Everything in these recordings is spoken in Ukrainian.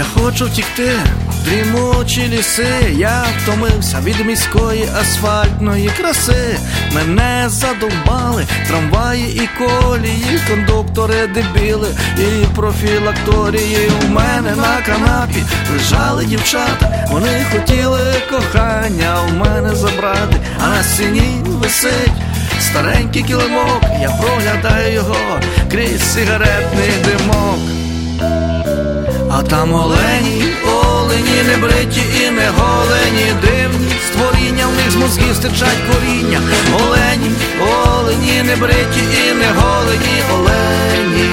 Я хочу втікти в дрімучі ліси. Я втомився від міської асфальтної краси. Мене задовбали трамваї і колії, кондуктори дебіли і профілакторії. У мене на канапі лежали дівчата, вони хотіли кохання у мене забрати, а на стіні висить старенький килимок. Я проглядаю його крізь сигаретний димок. А там олені, олені, не бриті і не голені, дивні створіння, в них з мозгів стирчать коріння. Олені, олені, не бриті і не голені, олені.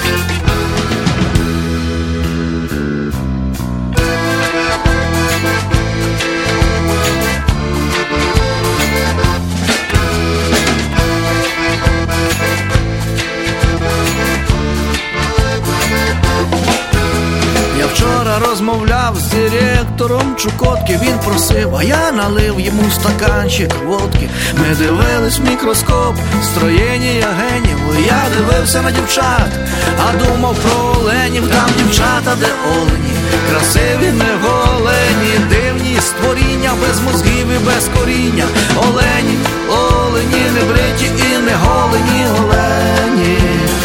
Вчора розмовляв з директором Чукотки. Він просив, а я налив йому стаканчик водки. Ми дивились в мікроскоп строєння генів. Я дивився на дівчат, а думав про оленів. Там дівчата, де олені, красиві, не голені, дивні створіння, без мозгів і без коріння. Олені, олені, не бриті і не голені, олені.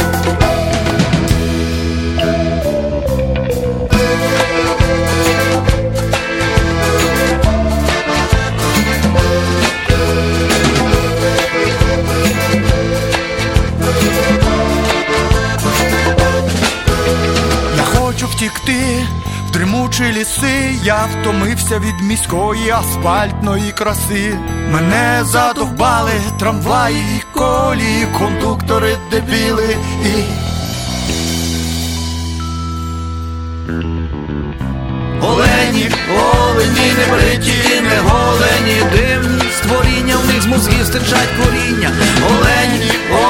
Втікти в дрімучі ліси. Я втомився від міської асфальтної краси. Мене задовбали трамваї і колії, кондуктори дебіли і... Олені, олені, не бриті і не голені, дивні створіння, в них з мозгів стирчать коріння. Олені,